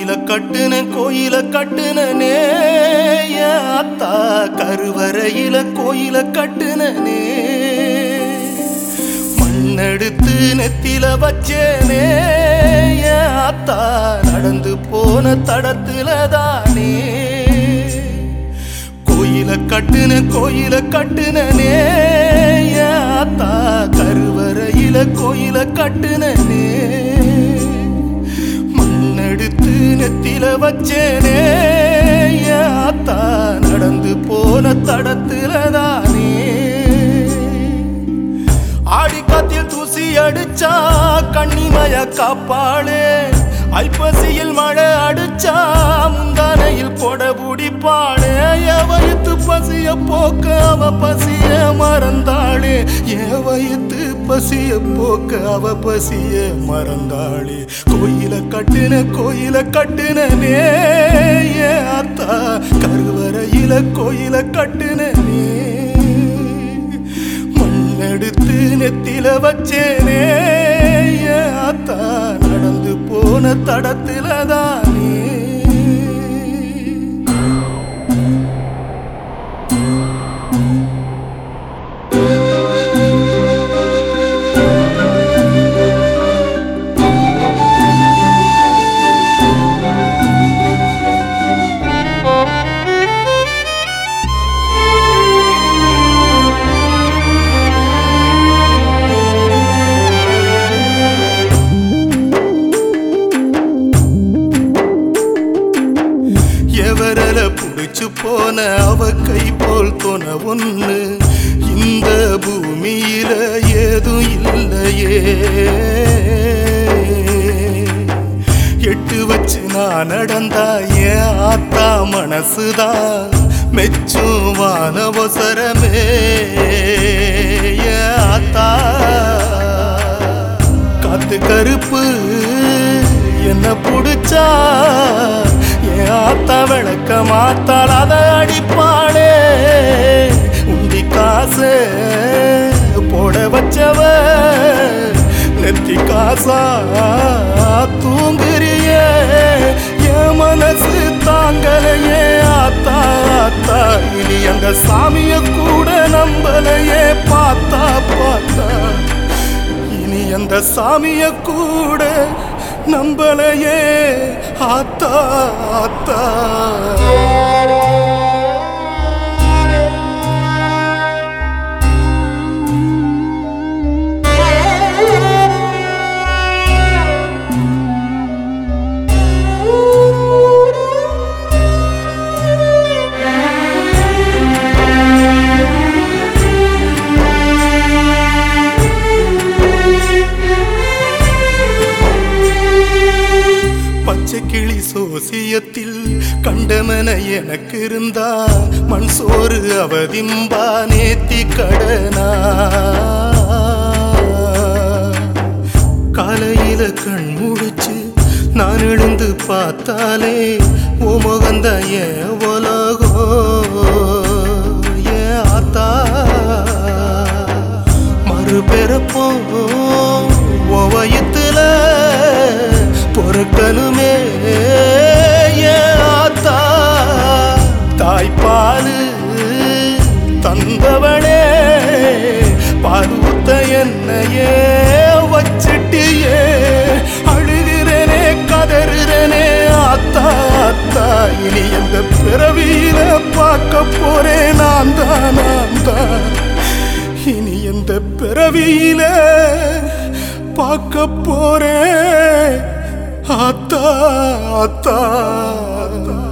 கோயில கட்டுனே அத்தா கருவறையில கோயில கட்டுனே மண்ணெடுத்து நெத்தில வச்சேனே அத்தா நடந்து போன தடத்துல தானே கோயில கட்டுனே அத்தா கருவறையில கோயில கட்டுனே மண்ணெடுத்து நெத்தில வச்சேனே அத்தா நடந்து போன தடத்துல தானே ஆடி காத்தில் தூசி அடிச்சா கண்ணிமய காப்பாளே ஐப்பசியில் மழை அடிச்சா முந்தானையில் கொட புடிப்பாளே வயிற்று பசிய போக்க அவ பசிய மறந்தாளே வயிற்று பசிய போக்க அவ பசிய மறந்தாளே கோயில கட்டுனே அத்தா கருவறையில கோயில கட்டுனே மண்ணெடுத்து நெத்தில வச்சேனே அத்தா நடந்து போன தடத்துல தானே எவரல புடிச்சு போன அவ கை போல் தோண ஒண்ணு இந்த பூமியில ஏதும் இல்லையே எட்டு வச்சு நான் நடந்தா ஏன் ஆத்தா மனசுதான் மெச்சும் வானவசரமே ஆத்தா காத்து கருப்பு என்ன புடிச்சா ஆத்தா விளக்க மாத்தாள் அத அடிப்பாளே உண்டி காசு போட வச்சவ நெத்தி காசா தூங்குறியே என் மனசு தாங்கலையே ஆத்தா இனி அந்த சாமிய கூட நம்பலையே பார்த்தா இனி அந்த சாமிய கூட நம்பலையே ஆத்தா கிளி சோசியத்தில் கண்டமன எனக்கு இருந்தா மண் சோறு அவதிம்பா நேத்தி கடனா காலையில கண் முடிச்சு நான் எழுந்து பார்த்தாலே ஓ முகந்த ஏன் உலகோ ஏன் ஆத்தா மறுபெறப்போ ஓ வயித்துல பொறுக்கணுமே ஆத்தா தாய்ப்பாலு தந்தவளே பாலூத்த என்னையே வச்சிட்டியே அழுகிறனே கதறுறனே ஆத்தா இனி எந்த பிறவியில பார்க்க போறேன் நான் தான் இனி எந்த பிறவியில பார்க்க போறேன் ஆத்தா